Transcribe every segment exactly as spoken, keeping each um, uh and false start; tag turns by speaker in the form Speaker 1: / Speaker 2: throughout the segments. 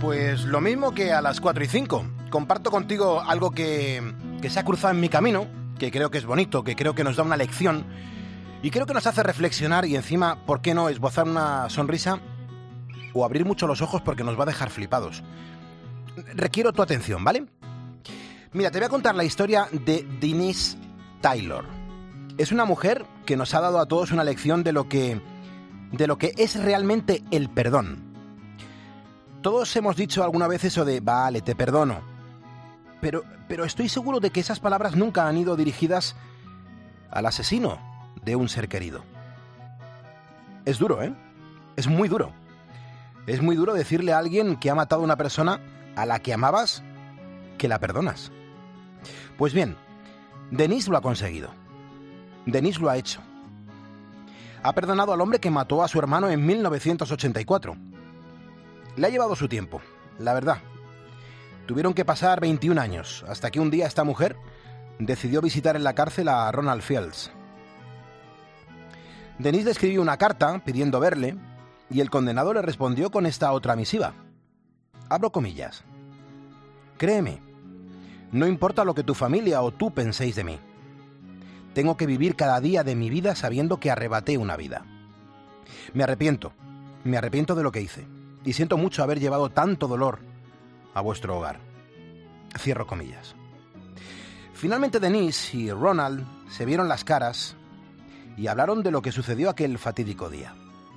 Speaker 1: Pues lo mismo que a las cuatro y cinco. Comparto contigo algo que, que se ha cruzado en mi camino, que creo que es bonito, que creo que nos da una lección y creo que nos hace reflexionar y encima, ¿por qué no esbozar una sonrisa o abrir mucho los ojos porque nos va a dejar flipados? Requiero tu atención, ¿vale? Mira, te voy a contar la historia de Denise Taylor. Es una mujer que nos ha dado a todos una lección de lo que, de lo que es realmente el perdón. Todos hemos dicho alguna vez eso de, vale, te perdono. Pero, pero estoy seguro de que esas palabras nunca han ido dirigidas al asesino de un ser querido. Es duro, ¿eh? Es muy duro. Es muy duro decirle a alguien que ha matado a una persona a la que amabas que la perdonas. Pues bien, Denise lo ha conseguido. Denise lo ha hecho. Ha perdonado al hombre que mató a su hermano en mil novecientos ochenta y cuatro. Le ha llevado su tiempo, la verdad. Tuvieron que pasar veintiún años, hasta que un día esta mujer decidió visitar en la cárcel a Ronald Fields. Denise le escribió una carta pidiendo verle, y el condenado le respondió con esta otra misiva. Abro comillas. Créeme, no importa lo que tu familia o tú penséis de mí. Tengo que vivir cada día de mi vida sabiendo que arrebaté una vida. Me arrepiento, me arrepiento de lo que hice. Y siento mucho haber llevado tanto dolor a vuestro hogar. Cierro comillas. Finalmente Denise y Ronald se vieron las caras y hablaron de lo que sucedió aquel fatídico día.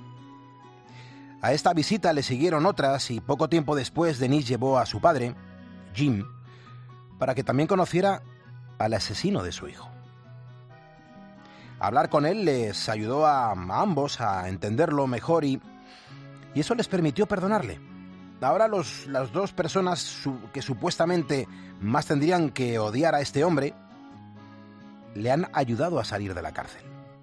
Speaker 1: A esta visita le siguieron otras y poco tiempo después Denise llevó a su padre, Jim, para que también conociera al asesino de su hijo. Hablar con él les ayudó a, a ambos a entenderlo mejor y... Y eso les permitió perdonarle. Ahora los, las dos personas su, que supuestamente más tendrían que odiar a este hombre, le han ayudado a salir de la cárcel.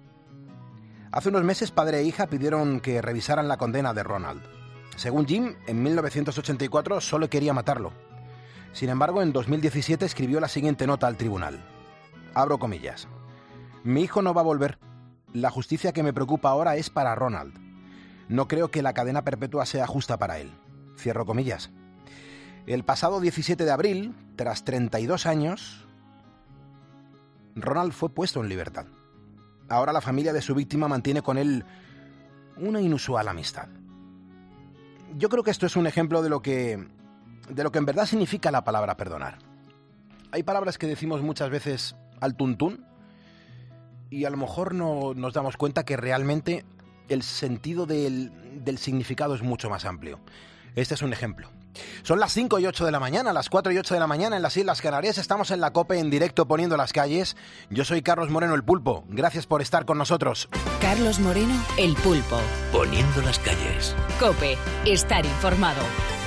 Speaker 1: Hace unos meses padre e hija pidieron que revisaran la condena de Ronald. Según Jim, en mil novecientos ochenta y cuatro solo quería matarlo. Sin embargo, en dos mil diecisiete escribió la siguiente nota al tribunal. Abro comillas. Mi hijo no va a volver. La justicia que me preocupa ahora es para Ronald. No creo que la cadena perpetua sea justa para él. Cierro comillas. El pasado diecisiete de abril, tras treinta y dos años, Ronald fue puesto en libertad. Ahora la familia de su víctima mantiene con él una inusual amistad. Yo creo que esto es un ejemplo de lo que, de lo que en verdad significa la palabra perdonar. Hay palabras que decimos muchas veces al tuntún y a lo mejor no nos damos cuenta que realmente el sentido del, del significado es mucho más amplio. Este es un ejemplo. Son las cinco y ocho de la mañana, las cuatro y ocho de la mañana en las Islas Canarias. Estamos en la COPE en directo poniendo las calles. Yo soy Carlos Moreno, el Pulpo. Gracias por estar con nosotros.
Speaker 2: Carlos Moreno, el Pulpo.
Speaker 3: Poniendo las calles.
Speaker 2: COPE, estar informado.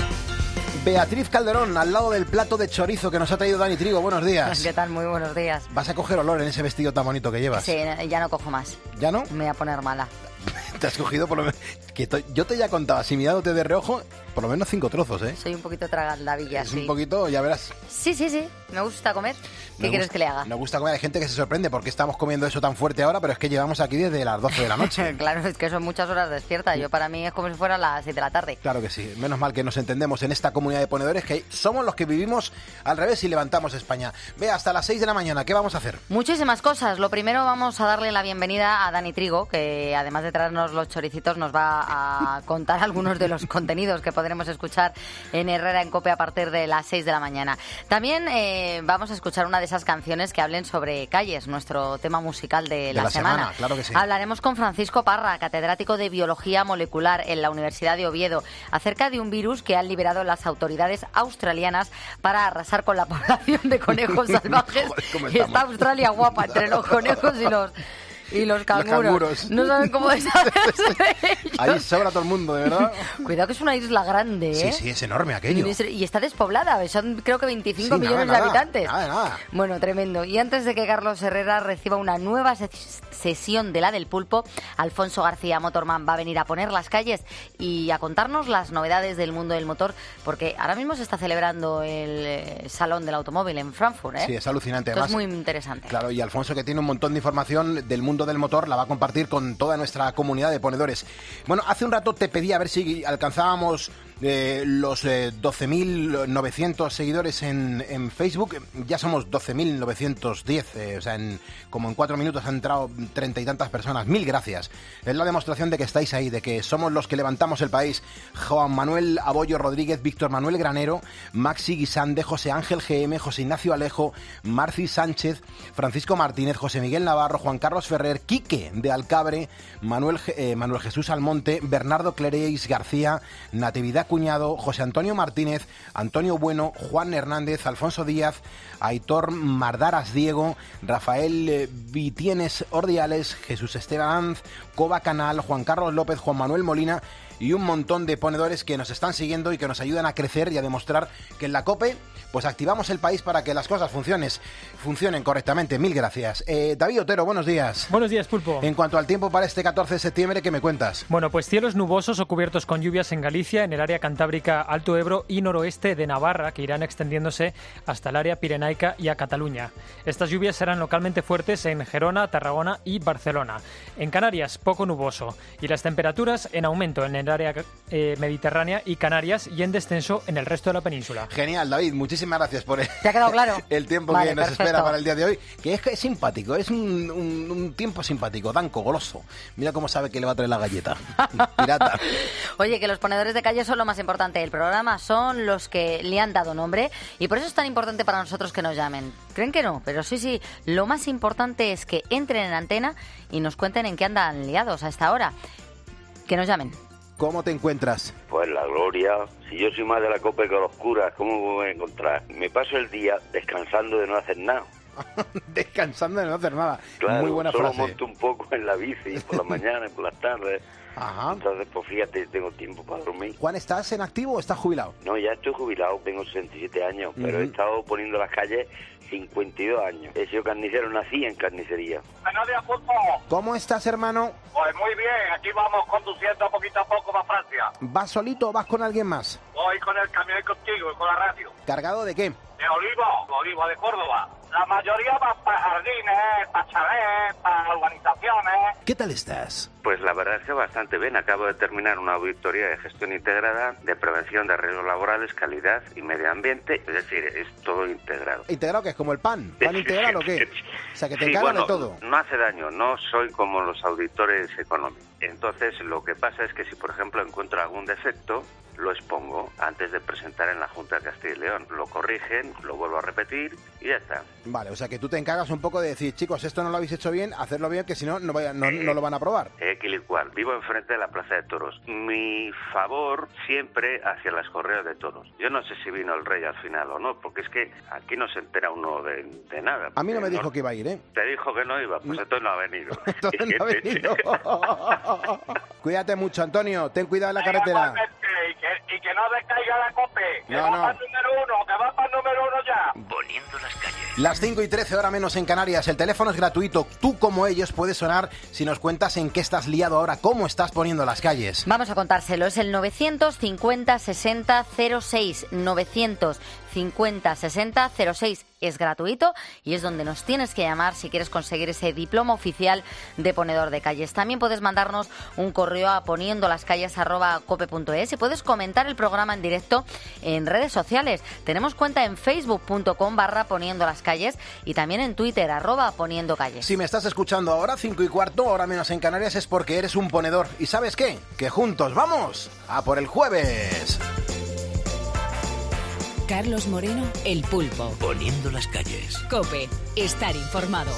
Speaker 1: Beatriz Calderón, al lado del plato de chorizo que nos ha traído Dani Trigo. Buenos días.
Speaker 4: ¿Qué tal? Muy buenos días.
Speaker 1: ¿Vas a coger olor en ese vestido tan bonito que llevas?
Speaker 4: Sí, ya no cojo más.
Speaker 1: ¿Ya no?
Speaker 4: Me voy a poner mala.
Speaker 1: Te has cogido por lo menos... Que to... Yo te ya contaba, si mirándote de reojo, por lo menos cinco trozos, ¿eh?
Speaker 4: Soy un poquito tragaldavilla,
Speaker 1: es
Speaker 4: sí.
Speaker 1: un poquito, ya verás.
Speaker 4: Sí, sí, sí. Me gusta comer. ¿Qué
Speaker 1: me
Speaker 4: quieres
Speaker 1: gusta,
Speaker 4: que le haga?
Speaker 1: Me gusta comer. Hay gente que se sorprende porque estamos comiendo eso tan fuerte ahora, pero es que llevamos aquí desde las doce de la noche.
Speaker 4: Claro, es que son muchas horas despierta. Yo para mí es como si fuera las seis de la tarde.
Speaker 1: Claro que sí. Menos mal que nos entendemos en esta comunidad de ponedores, que somos los que vivimos al revés y levantamos España. Ve, hasta las seis de la mañana, ¿qué vamos a hacer?
Speaker 4: Muchísimas cosas. Lo primero, vamos a darle la bienvenida a Dani Trigo, que además de traernos los choricitos, nos va a contar algunos de los contenidos que podremos escuchar en Herrera en COPE a partir de las seis de la mañana. También eh, vamos a escuchar una de esas canciones que hablen sobre calles, nuestro tema musical de,
Speaker 1: de
Speaker 4: la,
Speaker 1: la semana.
Speaker 4: semana.
Speaker 1: Claro que sí.
Speaker 4: Hablaremos con Francisco Parra, catedrático de Biología Molecular en la Universidad de Oviedo, acerca de un virus que han liberado las autoridades australianas para arrasar con la población de conejos salvajes.
Speaker 1: Joder,
Speaker 4: está Australia guapa entre los conejos y los... Y los canguros.
Speaker 1: Los canguros.
Speaker 4: No saben cómo deshacerse de ellos.
Speaker 1: Ahí sobra todo el mundo, de verdad.
Speaker 4: Cuidado que es una isla grande, ¿eh?
Speaker 1: Sí, sí, es enorme aquello.
Speaker 4: Y está despoblada, son creo que veinticinco
Speaker 1: sí,
Speaker 4: millones
Speaker 1: nada,
Speaker 4: de habitantes.
Speaker 1: Nada, nada.
Speaker 4: Bueno, tremendo. Y antes de que Carlos Herrera reciba una nueva ses- sesión de la del Pulpo, Alfonso García Motorman va a venir a poner las calles y a contarnos las novedades del mundo del motor, porque ahora mismo se está celebrando el eh, Salón del Automóvil en Frankfurt, ¿eh?
Speaker 1: Sí, es alucinante.
Speaker 4: Esto
Speaker 1: Además,
Speaker 4: es muy interesante.
Speaker 1: Claro, y Alfonso, que tiene un montón de información del mundo del motor, la va a compartir con toda nuestra comunidad de ponedores. Bueno, hace un rato te pedí a ver si alcanzábamos eh, los eh, doce mil novecientos seguidores en, en Facebook. Ya somos doce mil novecientos diez, eh, o sea, en, como en cuatro minutos han entrado treinta y tantas personas. Mil gracias. Es la demostración de que estáis ahí, de que somos los que levantamos el país. Juan Manuel Abollo Rodríguez, Víctor Manuel Granero, Maxi Guisande, José Ángel G M, José Ignacio Alejo, Marci Sánchez, Francisco Martínez, José Miguel Navarro, Juan Carlos Ferrer, Quique de Alcabre, Manuel, eh, Manuel Jesús Almonte, Bernardo Clereis García, Natividad Cuñado, José Antonio Martínez, Antonio Bueno, Juan Hernández, Alfonso Díaz, Aitor Mardaras Diego, Rafael eh, Vitienes Ordiales, Jesús Esteban, Coba Canal, Juan Carlos López, Juan Manuel Molina y un montón de ponedores que nos están siguiendo y que nos ayudan a crecer y a demostrar que en la COPE pues activamos el país para que las cosas funcionen, funcionen correctamente. Mil gracias. Eh, David Otero, buenos días.
Speaker 5: Buenos días, Pulpo.
Speaker 1: En cuanto al tiempo para este catorce de septiembre, ¿qué me cuentas?
Speaker 5: Bueno, pues cielos nubosos o cubiertos con lluvias en Galicia, en el área cantábrica, Alto Ebro y noroeste de Navarra, que irán extendiéndose hasta el área pirenaica y a Cataluña. Estas lluvias serán localmente fuertes en Gerona, Tarragona y Barcelona. En Canarias, poco nuboso. Y las temperaturas en aumento en el área eh, mediterránea y Canarias y en descenso en el resto de la península.
Speaker 1: Genial, David. Muchísimas gracias por el,
Speaker 4: ¿Te ha quedado claro?
Speaker 1: el tiempo
Speaker 4: Vale,
Speaker 1: que nos
Speaker 4: perfecto.
Speaker 1: espera para el día de hoy. Que es, que es simpático, es un, un, un tiempo simpático, danco, goloso. Mira cómo sabe que le va a traer la galleta. Pirata.
Speaker 4: Oye, que los ponedores de calle son lo más importante del programa, son los que le han dado nombre y por eso es tan importante para nosotros que nos llamen. ¿Creen que no? Pero sí, sí, lo más importante es que entren en antena y nos cuenten en qué andan liados a esta hora. Que nos llamen.
Speaker 1: ¿Cómo te encuentras?
Speaker 6: Pues la gloria. Si yo soy más de la copa que los curas, ¿cómo me voy a encontrar? Me paso el día descansando de no hacer nada.
Speaker 1: Descansando de no hacer nada.
Speaker 6: Claro,
Speaker 1: Muy buena
Speaker 6: solo
Speaker 1: frase.
Speaker 6: monto un poco en la bici por la mañana y por las tardes.
Speaker 1: Ajá.
Speaker 6: Entonces, pues fíjate, tengo tiempo para dormir.
Speaker 1: Juan, ¿estás en activo o estás jubilado?
Speaker 6: No, ya estoy jubilado, tengo sesenta y siete años, pero
Speaker 1: Ujú.
Speaker 6: he estado poniendo las calles cincuenta y dos años. He sido carnicero, nací en carnicería.
Speaker 7: Buenos días, Pulpo.
Speaker 1: ¿Cómo estás, hermano?
Speaker 7: Pues muy bien, aquí vamos conduciendo poquito a poco para Francia.
Speaker 1: ¿Vas solito o vas con alguien más?
Speaker 7: Voy con el camión contigo y con la radio.
Speaker 1: ¿Cargado de qué?
Speaker 7: De olivo, olivo de Córdoba. La mayoría va para jardines, para chalés, para urbanizaciones.
Speaker 1: ¿Qué tal estás?
Speaker 6: Pues la verdad es que bastante bien. Acabo de terminar una auditoría de gestión integrada, de prevención de riesgos laborales, calidad y medio ambiente. Es decir, es todo integrado.
Speaker 1: ¿Integrado qué es? ¿Como el pan? ¿Pan integral o qué? O sea, que te
Speaker 6: Sí,
Speaker 1: encargan
Speaker 6: bueno,
Speaker 1: de todo.
Speaker 6: no hace daño, no soy como los auditores económicos. Entonces, lo que pasa es que si, por ejemplo, encuentro algún defecto, lo expongo antes de presentar en la Junta de Castilla y León. Lo corrigen, lo vuelvo a repetir y ya está.
Speaker 1: Vale, o sea, que tú te encargas un poco de decir, chicos, esto no lo habéis hecho bien, hacerlo bien, que si no, no, vaya- no, no lo van a aprobar.
Speaker 6: Equilicual. Vivo enfrente de la Plaza de Toros. Mi favor siempre hacia las correas de toros. Yo no sé si vino el rey al final o no, porque es que aquí no se entera uno de, de nada.
Speaker 1: A mí no me
Speaker 6: Eh,
Speaker 1: dijo que iba a ir, ¿eh?
Speaker 6: Te dijo que no iba, pues
Speaker 1: No.
Speaker 6: entonces no ha venido.
Speaker 1: Entonces no ha venido. Cuídate mucho, Antonio. Ten cuidado en la carretera.
Speaker 7: Igualmente, Y que, y que no decaiga la cope. Que
Speaker 1: No,
Speaker 7: va
Speaker 1: no.
Speaker 7: para el número uno, que va para el número uno ya.
Speaker 3: Poniendo las calles.
Speaker 1: Las cinco y trece, hora menos en Canarias. El teléfono es gratuito. Tú, como ellos, puedes sonar si nos cuentas en qué estás liado ahora, cómo estás poniendo las calles.
Speaker 4: Vamos a contárselo, es el novecientos cincuenta sesenta cero seis, novecientos cincuenta sesenta cero seis. Es gratuito y es donde nos tienes que llamar si quieres conseguir ese diploma oficial de ponedor de calles. También puedes mandarnos un correo a poniendo las calles arroba cope punto es y puedes comentar el programa en directo en redes sociales. Tenemos cuenta en facebook punto com barra poniendo las calles y también en Twitter arroba poniendo calles.
Speaker 1: Si me estás escuchando ahora, cinco y cuarto, hora menos en Canarias, es porque eres un ponedor. ¿Y sabes qué? Que juntos vamos a por el jueves.
Speaker 2: Carlos Moreno, El Pulpo.
Speaker 3: Poniendo las calles.
Speaker 2: COPE. Estar informado.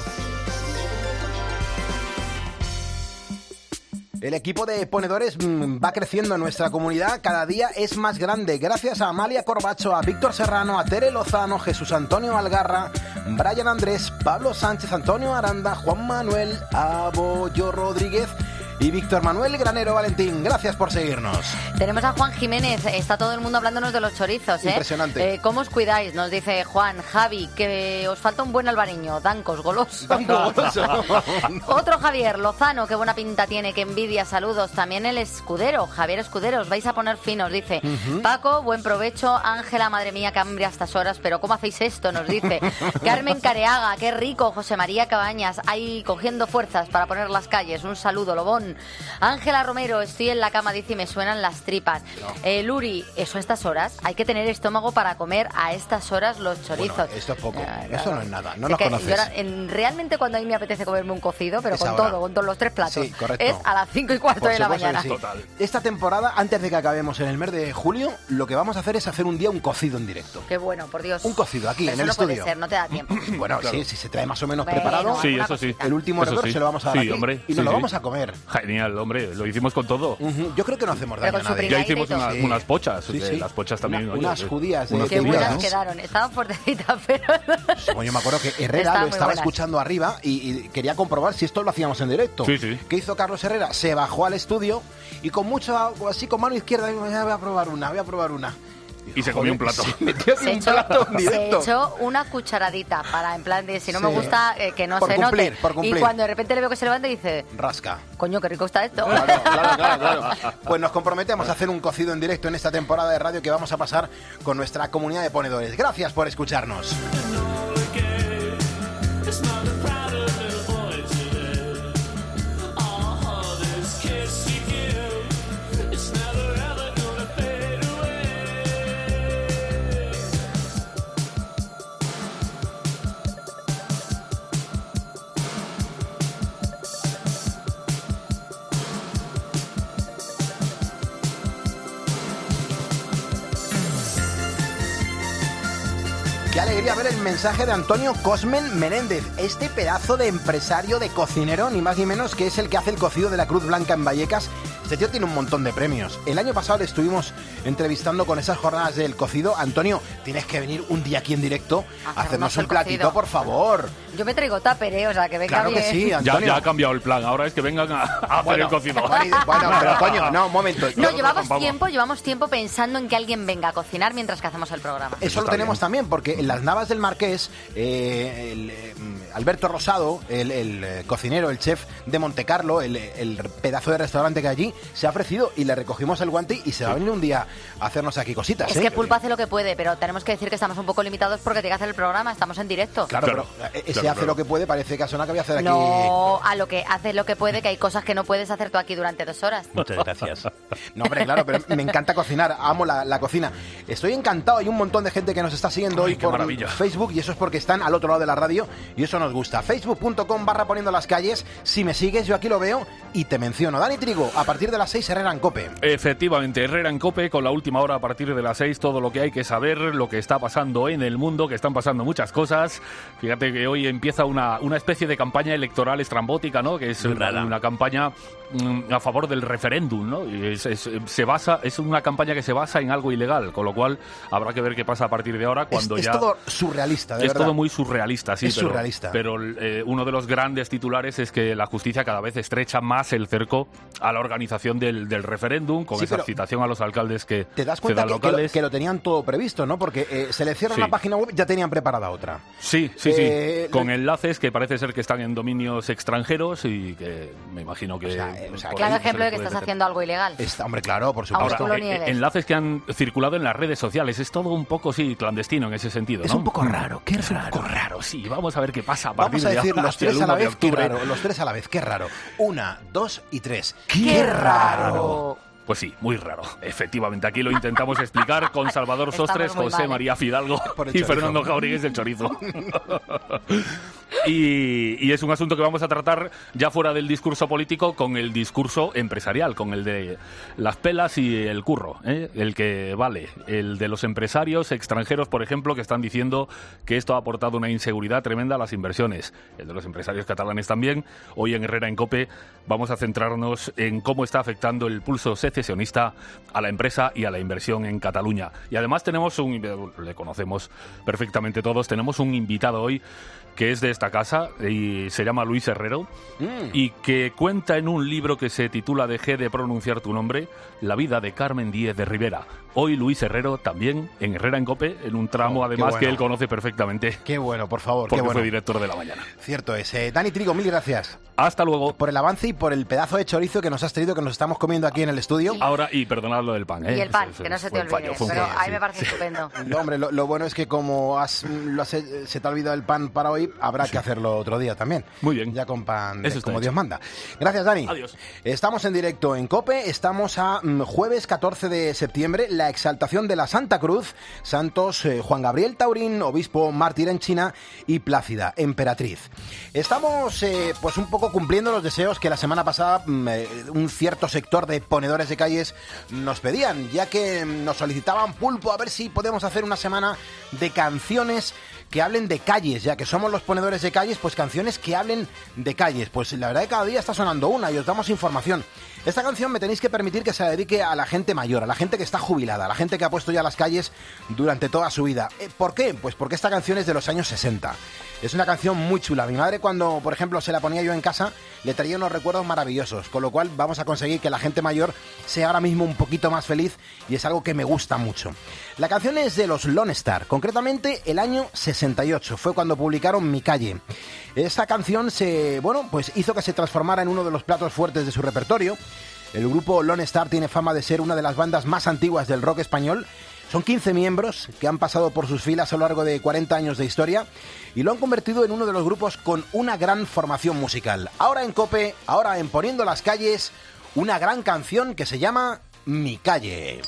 Speaker 1: El equipo de ponedores mm, va creciendo en nuestra comunidad, cada día es más grande, gracias a Amalia Corbacho, a Víctor Serrano, a Tere Lozano, Jesús Antonio Algarra, Brian Andrés, Pablo Sánchez, Antonio Aranda, Juan Manuel Abollo Rodríguez y Víctor Manuel Granero Valentín. Gracias por seguirnos.
Speaker 4: Tenemos a Juan Jiménez, está todo el mundo hablándonos de los chorizos, ¿eh?
Speaker 1: Impresionante.
Speaker 4: Eh, ¿Cómo os cuidáis? Nos dice Juan, Javi, que os falta un buen albariño, dancos, golosos. Otro Javier, Lozano, qué buena pinta tiene, qué envidia, saludos. También el Escudero, Javier Escudero, os vais a poner finos, dice.
Speaker 1: Ujú.
Speaker 4: Paco, buen provecho. Ángela, madre mía, que hambre a estas horas, pero ¿cómo hacéis esto? Nos dice. Carmen Careaga, qué rico. José María Cabañas, ahí cogiendo fuerzas para poner las calles. Un saludo, Lobón. León. Ángela Romero, estoy en la cama, dice, y me suenan las tripas.
Speaker 1: No.
Speaker 4: Eh, Luri, eso a estas horas. Hay que tener estómago para comer a estas horas los chorizos.
Speaker 1: Bueno, esto es poco.
Speaker 4: Eh,
Speaker 1: Esto
Speaker 4: no,
Speaker 1: no es nada. No
Speaker 4: es
Speaker 1: nos
Speaker 4: que
Speaker 1: conoces.
Speaker 4: yo ahora, en, realmente cuando a mí me apetece comerme un cocido, pero
Speaker 1: Es
Speaker 4: con
Speaker 1: ahora.
Speaker 4: todo, con todos los tres platos,
Speaker 1: Sí, correcto.
Speaker 4: es a las cinco y cuarto
Speaker 1: Por
Speaker 4: de la
Speaker 1: supuesto que
Speaker 4: mañana.
Speaker 1: sí.
Speaker 8: Total.
Speaker 1: Esta temporada, antes de que acabemos en el mes de julio, lo que vamos a hacer es hacer un día un cocido en directo.
Speaker 4: Qué bueno, por Dios.
Speaker 1: Un cocido aquí,
Speaker 4: Pero
Speaker 1: en
Speaker 4: eso
Speaker 1: el
Speaker 4: no
Speaker 1: estudio.
Speaker 4: puede ser, no te da tiempo.
Speaker 1: Bueno,
Speaker 8: Claro.
Speaker 1: sí, si se trae más o menos
Speaker 4: Bueno,
Speaker 1: preparado,
Speaker 8: Sí,
Speaker 4: una
Speaker 8: eso sí.
Speaker 4: cosita.
Speaker 1: el último
Speaker 8: Eso
Speaker 1: error
Speaker 8: sí.
Speaker 1: se lo vamos a dar
Speaker 8: Sí,
Speaker 1: aquí
Speaker 8: hombre,
Speaker 1: y
Speaker 8: sí,
Speaker 1: nos lo
Speaker 8: sí.
Speaker 1: vamos a comer.
Speaker 8: Genial, hombre, lo hicimos con todo.
Speaker 1: Ujú, Yo creo que no hacemos
Speaker 4: Pero
Speaker 1: daño
Speaker 4: con
Speaker 1: a
Speaker 4: su
Speaker 1: nadie.
Speaker 8: Ya
Speaker 4: pringadito.
Speaker 8: hicimos una-
Speaker 1: Sí.
Speaker 8: unas pochas,
Speaker 1: Sí,
Speaker 8: eh,
Speaker 1: sí.
Speaker 8: las pochas también.
Speaker 1: Una-
Speaker 8: oye,
Speaker 1: unas
Speaker 8: eh,
Speaker 1: judías de
Speaker 8: unas
Speaker 4: Qué
Speaker 1: judías,
Speaker 4: buenas
Speaker 1: ¿no?
Speaker 4: quedaron. Estaban fuertecitas, pero...
Speaker 1: Bueno, yo me acuerdo que Herrera
Speaker 4: Estaban
Speaker 1: lo
Speaker 4: muy
Speaker 1: estaba
Speaker 4: buenas.
Speaker 1: escuchando arriba y, y quería comprobar si esto lo hacíamos en directo.
Speaker 8: Sí, sí.
Speaker 1: ¿Qué hizo Carlos Herrera? Se bajó al estudio y con mucho, así con mano izquierda, dijo, "Ya voy a probar una, voy a probar una".
Speaker 8: Y se comió un plato.
Speaker 1: Se metió aquí
Speaker 4: Se
Speaker 1: un
Speaker 4: echó,
Speaker 1: plato en
Speaker 4: se
Speaker 1: directo.
Speaker 4: echó una cucharadita para, en plan de, si no me
Speaker 1: Sí.
Speaker 4: gusta, eh, que no
Speaker 1: Por
Speaker 4: se
Speaker 1: cumplir,
Speaker 4: note.
Speaker 1: por cumplir.
Speaker 4: Y cuando de repente le veo que se levanta y dice,
Speaker 1: Rasca.
Speaker 4: coño, qué rico está esto.
Speaker 1: Claro, claro, claro, claro. Pues nos comprometemos a hacer un cocido en directo en esta temporada de radio que vamos a pasar con nuestra comunidad de ponedores. Gracias por escucharnos. Qué alegría ver el mensaje de Antonio Cosmen Menéndez, este pedazo de empresario, de cocinero, ni más ni menos, que es el que hace el cocido de la Cruz Blanca en Vallecas. Este tío tiene un montón de premios. El año pasado le estuvimos entrevistando con esas jornadas del cocido. Antonio, tienes que venir un día aquí en directo a hacernos un
Speaker 4: el
Speaker 1: platito,
Speaker 4: cocido.
Speaker 1: por favor.
Speaker 4: Yo me traigo tupper, ¿eh? O sea, que venga
Speaker 1: Claro que
Speaker 4: bien.
Speaker 1: sí,
Speaker 8: Ya,
Speaker 1: Antonio.
Speaker 8: ya ha cambiado el plan. Ahora es que vengan a, a hacer
Speaker 1: Bueno,
Speaker 8: el cocido.
Speaker 1: Bueno, bueno, pero coño, no, un momento.
Speaker 4: No,
Speaker 1: Yo-
Speaker 4: llevamos
Speaker 8: vamos.
Speaker 4: tiempo, llevamos tiempo pensando en que alguien venga a cocinar mientras que hacemos el programa.
Speaker 1: Eso lo
Speaker 8: está
Speaker 1: tenemos
Speaker 8: bien.
Speaker 1: también, porque en las Navas del Marqués, eh, el, eh, Alberto Rosado, el, el, eh, cocinero, el chef de Montecarlo, el, el pedazo de restaurante que hay allí, se ha ofrecido y le recogimos el guante y se va a venir un día a hacernos aquí cositas.
Speaker 4: Es
Speaker 1: ¿eh?
Speaker 4: que Pulpo hace lo que puede, pero tenemos que decir que estamos un poco limitados porque tiene que hacer el programa, estamos en directo.
Speaker 1: Claro,
Speaker 8: Claro,
Speaker 1: pero eh, ese
Speaker 8: claro,
Speaker 1: hace
Speaker 8: claro.
Speaker 1: lo que puede, parece que ha sonado que voy a hacer aquí.
Speaker 4: No, a lo que hace lo que puede, que hay cosas que no puedes hacer tú aquí durante dos horas.
Speaker 1: Muchas gracias. No, hombre, claro, pero me encanta cocinar, amo la, la cocina. Estoy encantado, hay un montón de gente que nos está siguiendo
Speaker 8: Ay,
Speaker 1: hoy
Speaker 8: qué
Speaker 1: por
Speaker 8: maravilla.
Speaker 1: Facebook y eso es porque están al otro lado de la radio y eso nos gusta. facebook punto com barra poniendo las calles. Si me sigues, yo aquí lo veo y te menciono. Dani Trigo, a partir de las seis, Herrera en COPE.
Speaker 8: Efectivamente, Herrera en COPE con la última hora a partir de las seis, todo lo que hay que saber, lo que está pasando en el mundo, que están pasando muchas cosas. Fíjate que hoy empieza una, una especie de campaña electoral estrambótica, ¿no? Que es una, una campaña mm, a favor del referéndum, ¿no? Y es, es- se basa, es una campaña que se basa en algo ilegal, con lo cual habrá que ver qué pasa a partir de ahora cuando
Speaker 1: es,
Speaker 8: ya...
Speaker 1: es todo surrealista, de
Speaker 8: Es
Speaker 1: verdad.
Speaker 8: todo muy surrealista, sí,
Speaker 1: Es
Speaker 8: pero,
Speaker 1: surrealista.
Speaker 8: pero eh, uno de los grandes titulares es que la justicia cada vez estrecha más el cerco a la organización del, del referéndum, con
Speaker 1: Sí,
Speaker 8: esa
Speaker 1: pero
Speaker 8: citación a los alcaldes que
Speaker 1: Te das
Speaker 8: se
Speaker 1: cuenta
Speaker 8: dan
Speaker 1: que, que lo,
Speaker 8: locales.
Speaker 1: que lo tenían todo previsto, ¿no? Porque eh, se le cierra
Speaker 8: Sí.
Speaker 1: una página web y ya tenían preparada otra.
Speaker 8: Sí, sí,
Speaker 1: Eh,
Speaker 8: sí, con
Speaker 1: lo-
Speaker 8: enlaces que parece ser que están en dominios extranjeros y que me imagino que...
Speaker 1: O sea, eh, o sea,
Speaker 8: por
Speaker 4: Claro
Speaker 8: ahí se
Speaker 4: ejemplo de
Speaker 8: les
Speaker 4: que
Speaker 8: puede
Speaker 4: estás
Speaker 8: meter.
Speaker 4: haciendo algo ilegal.
Speaker 1: Está, hombre, claro, por
Speaker 4: Ahora,
Speaker 1: supuesto.
Speaker 4: tú lo
Speaker 8: eh,
Speaker 4: niegues.
Speaker 8: enlaces que han circulado en las redes sociales, es todo un poco, sí, clandestino en ese sentido,
Speaker 1: Es
Speaker 8: ¿no?
Speaker 1: un poco raro, qué
Speaker 8: Es un
Speaker 1: raro.
Speaker 8: poco raro, sí, vamos a ver qué pasa a partir
Speaker 1: Vamos a
Speaker 8: de
Speaker 1: decir
Speaker 8: ahora
Speaker 1: los
Speaker 8: hasta el
Speaker 1: tres a la
Speaker 8: uno de
Speaker 1: vez, qué
Speaker 8: octubre.
Speaker 1: raro. Los tres a la vez, qué raro. Una, dos y tres.
Speaker 4: ¡Qué raro!
Speaker 8: Pues sí, muy raro. Efectivamente, aquí lo intentamos explicar con Salvador
Speaker 4: Estamos
Speaker 8: Sostres,
Speaker 4: muy
Speaker 8: José
Speaker 4: mal, ¿eh?
Speaker 8: María Fidalgo
Speaker 1: Por el
Speaker 8: y
Speaker 1: chorizo.
Speaker 8: Fernando Jauregues del Chorizo. y, y es un asunto que vamos a tratar ya fuera del discurso político con el discurso empresarial, con el de las pelas y el curro, ¿eh? El que vale, el de los empresarios extranjeros, por ejemplo, que están diciendo que esto ha aportado una inseguridad tremenda a las inversiones. El de los empresarios catalanes también. Hoy en Herrera en COPE vamos a centrarnos en cómo está afectando el pulso secesionista a la empresa y a la inversión en Cataluña. Y además tenemos un, le conocemos perfectamente todos, tenemos un invitado hoy que es de esta casa y se llama Luis Herrero
Speaker 1: Mm.
Speaker 8: y que cuenta en un libro que se titula Dejé de pronunciar tu nombre, la vida de Carmen Díez de Rivera. hoy Luis Herrero también en Herrera en COPE, en un tramo
Speaker 1: Oh,
Speaker 8: además
Speaker 1: bueno.
Speaker 8: que él conoce perfectamente.
Speaker 1: Qué bueno, por favor,
Speaker 8: Porque
Speaker 1: qué bueno.
Speaker 8: fue director de La Mañana.
Speaker 1: Cierto es. Eh, Dani Trigo, mil gracias.
Speaker 8: Hasta luego.
Speaker 1: Por el avance y por el pedazo de chorizo que nos has traído, que nos estamos comiendo aquí en el estudio.
Speaker 8: Ahora, y perdonad lo del pan, ¿eh?
Speaker 4: Y el pan,
Speaker 8: Eso-
Speaker 4: que no
Speaker 8: eso
Speaker 4: se te
Speaker 8: fue un
Speaker 4: olvide.
Speaker 8: fallo, fue un
Speaker 4: Pero
Speaker 8: fallo,
Speaker 4: a mí
Speaker 8: sí.
Speaker 4: me parece estupendo.
Speaker 1: No, hombre, lo, lo bueno es que como has, lo has- se te ha olvidado el pan para hoy, habrá que hacerlo otro día también.
Speaker 8: Muy bien.
Speaker 1: Ya con pan,
Speaker 8: Eso
Speaker 1: de-
Speaker 8: está
Speaker 1: como
Speaker 8: hecho.
Speaker 1: Dios manda. Gracias, Dani.
Speaker 8: Adiós.
Speaker 1: Estamos en directo en COPE, estamos a mm, jueves catorce de septiembre, la exaltación de la Santa Cruz, santos eh, Juan Gabriel Taurín, obispo mártir en China, y Plácida, emperatriz. Estamos eh, pues un poco cumpliendo los deseos que la semana pasada mm, eh, un cierto sector de ponedores de calles nos pedían, ya que mm, nos solicitaban, Pulpo, a ver si podemos hacer una semana de canciones que hablen de calles, ya que somos los ponedores de calles, pues canciones que hablen de calles. Pues la verdad que cada día está sonando una y os damos información. Esta canción me tenéis que permitir que se la dedique a la gente mayor, a la gente que está jubilada, a la gente que ha puesto ya las calles durante toda su vida. Eh, ¿Por qué? Pues porque esta canción es de los años sesenta. Es una canción muy chula. Mi madre, cuando, por ejemplo, se la ponía yo en casa, le traía unos recuerdos maravillosos, con lo cual vamos a conseguir que la gente mayor sea ahora mismo un poquito más feliz, y es algo que me gusta mucho. La canción es de los Lone Star, concretamente el año sesenta y ocho, fue cuando publicaron Mi Calle. Esta canción se, bueno, pues hizo que se transformara en uno de los platos fuertes de su repertorio. El grupo Lone Star tiene fama de ser una de las bandas más antiguas del rock español. Son quince miembros que han pasado por sus filas a lo largo de cuarenta años de historia y lo han convertido en uno de los grupos con una gran formación musical. Ahora en COPE, ahora en Poniendo las Calles, una gran canción que se llama Mi Calle.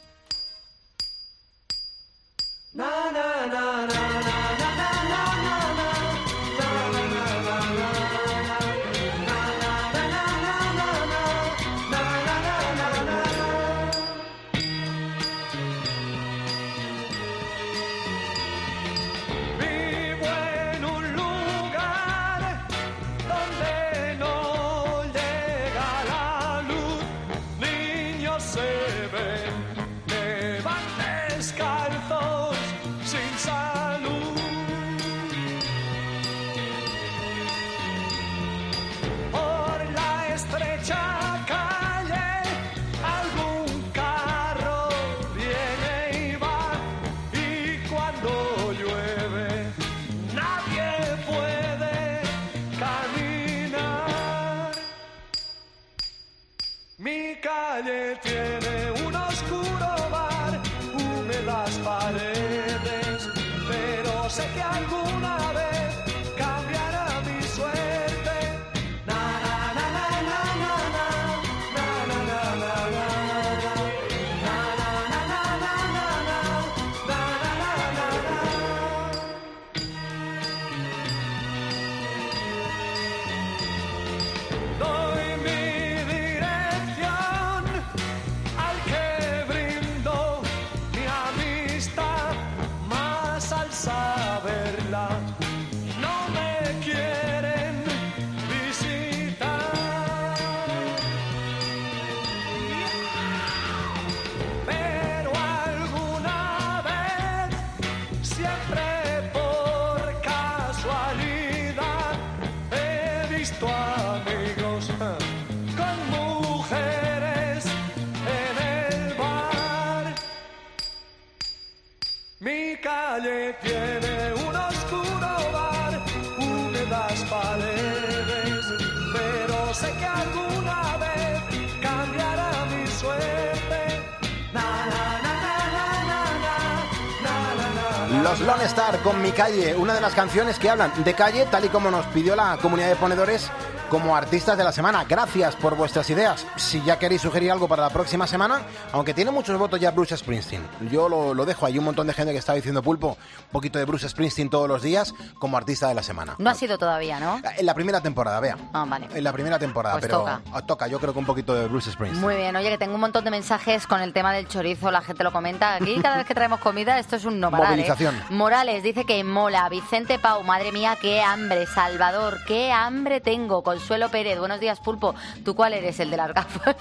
Speaker 9: Vivo en un lugar donde no llega la luz, niños se ven que van descalzos sin salud. Por la estrecha calle algún carro viene y va, y cuando llueve nadie puede caminar. Mi calle tiene un oscuro bar, húmedas paredes, pero sé que alguna vez cambiará mi suerte. Na, na, na, na, na, na, na, na, na, na, na, na, na, na, na, na, na, na, na, na. Doy mi dirección al que brindo mi amistad, más al saberla no me quieren visitar. Pero alguna vez, siempre por casualidad, he visto amigos con mujeres en el bar. Mi calle tiene un oscuro bar, húmedas paredes, pero sé que alguna vez cambiará mi suerte. Na, na, na, na, na, na, na, na, na, na.
Speaker 1: Los Lone Star con Mi Calle, una de las canciones que hablan de calle, tal y como nos pidió la comunidad de ponedores como artistas de la semana. Gracias por vuestras ideas. Si ya queréis sugerir algo para la próxima semana, aunque tiene muchos votos ya Bruce Springsteen, yo lo, lo dejo. Hay un montón de gente que está diciendo, Pulpo, un poquito de Bruce Springsteen todos los días como artista de la semana.
Speaker 4: No ha sido todavía, ¿no?
Speaker 1: En la primera temporada, vea.
Speaker 4: Ah, vale.
Speaker 1: En la primera temporada,
Speaker 4: Pues
Speaker 1: pero
Speaker 4: toca.
Speaker 1: ah, toca, yo creo que un poquito de Bruce Springsteen.
Speaker 4: Muy bien, oye, que tengo un montón de mensajes con el tema del chorizo, la gente lo comenta. Aquí cada vez que traemos comida, esto es un no parar, ¿eh?
Speaker 1: Movilización.
Speaker 4: Morales dice que mola. Vicente Pau, madre mía, qué hambre. Salvador, qué hambre tengo. Consuelo Pérez, buenos días, Pulpo. ¿Tú cuál eres? ¿El de las gafas?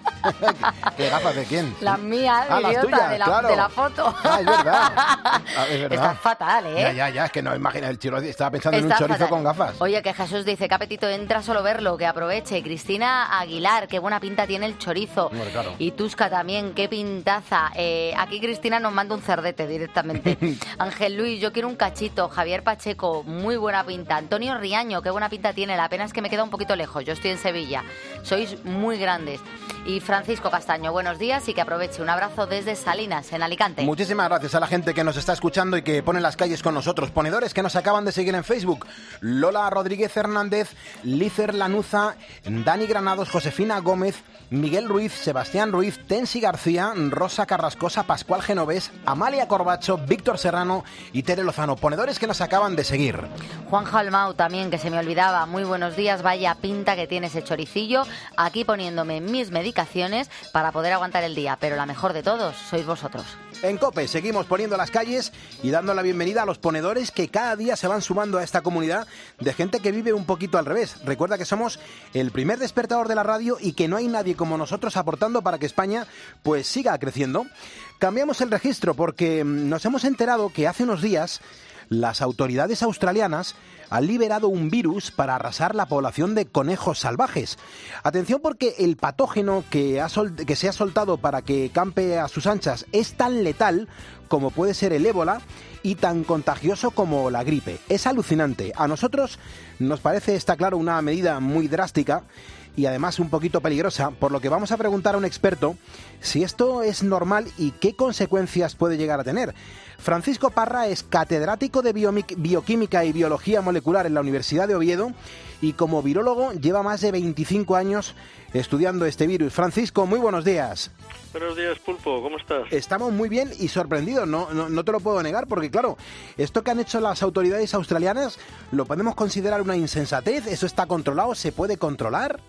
Speaker 1: ¿Qué gafas de quién?
Speaker 4: Las mías,
Speaker 1: ah,
Speaker 4: idiota,
Speaker 1: las tuyas,
Speaker 4: de, la,
Speaker 1: claro.
Speaker 4: de la foto.
Speaker 1: Ah, es verdad. Ah, es verdad.
Speaker 4: Estás fatal, ¿eh?
Speaker 1: Ya, ya, ya, es que no imagina el chorizo. Estaba pensando
Speaker 4: Estás
Speaker 1: en un chorizo
Speaker 4: fatal.
Speaker 1: con gafas.
Speaker 4: Oye, que Jesús dice, qué apetito entra solo verlo, que aproveche. Cristina Aguilar, qué buena pinta tiene el chorizo.
Speaker 1: Bueno, claro.
Speaker 4: Y Tusca también, qué pintaza. Eh, aquí Cristina nos manda un cerdete directamente. Ángel Luis, yo quiero un cachito. Javier Pacheco, muy buena pinta. Antonio Riaño, qué buena pinta tiene. La pena es que me queda un poquito lejos. Yo estoy en Sevilla. Sois muy grandes. Y Francisco Castaño, buenos días y que aproveche. Un abrazo desde Salinas, en Alicante.
Speaker 1: Muchísimas gracias a la gente que nos está escuchando y que pone las calles con nosotros. Ponedores que nos acaban de seguir en Facebook. Lola Rodríguez Hernández, Lícer Lanuza, Dani Granados, Josefina Gómez, Miguel Ruiz, Sebastián Ruiz, Tensi García, Rosa Carrascosa, Pascual Genovés, Amalia Corbacho, Víctor Serrano y Tere Lozano. Ponedores que nos acaban de seguir.
Speaker 4: Juan Jalmau también, que se me olvidaba. Muy buenos días, vaya pinta que tiene ese choricillo. Aquí poniéndome mis medicaciones para poder aguantar el día. Pero la mejor de todos sois vosotros.
Speaker 1: En COPE seguimos poniendo las calles y dando la bienvenida a los ponedores que cada día se van sumando a esta comunidad de gente que vive un poquito al revés. Recuerda que somos el primer despertador de la radio y que no hay nadie como nosotros aportando para que España pues siga creciendo. Cambiamos el registro porque nos hemos enterado que hace unos días las autoridades australianas han liberado un virus para arrasar la población de conejos salvajes. Atención porque el patógeno que, ha sol- que se ha soltado para que campe a sus anchas es tan letal como puede ser el ébola y tan contagioso como la gripe. Es alucinante. A nosotros nos parece, está claro, una medida muy drástica y además un poquito peligrosa, por lo que vamos a preguntar a un experto si esto es normal y qué consecuencias puede llegar a tener. Francisco Parra es catedrático de Biomic- Bioquímica y Biología Molecular en la Universidad de Oviedo y como virólogo lleva más de veinticinco años estudiando este virus. Francisco, muy buenos días.
Speaker 10: Buenos días, Pulpo, ¿cómo estás?
Speaker 1: Estamos muy bien y sorprendidos, no, no, no te lo puedo negar, porque claro, esto que han hecho las autoridades australianas, ¿lo podemos considerar una insensatez? ¿Eso está controlado? ¿Se puede controlar?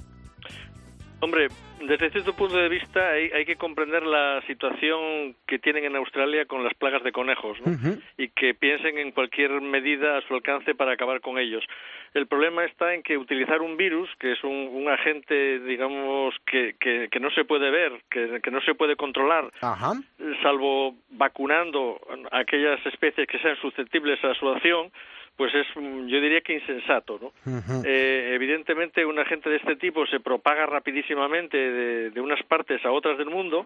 Speaker 10: Hombre, desde cierto punto de vista hay, hay que comprender la situación que tienen en Australia con las plagas de conejos, ¿no? Uh-huh. Y que piensen en cualquier medida a su alcance para acabar con ellos. El problema está en que utilizar un virus, que es un, un agente, digamos, que, que, que no se puede ver, que, que no se puede controlar,
Speaker 1: Ajá.
Speaker 10: salvo vacunando a aquellas especies que sean susceptibles a su acción, pues es, yo diría que insensato, ¿no? Uh-huh. Eh, evidentemente, un agente de este tipo se propaga rapidísimamente de, de unas partes a otras del mundo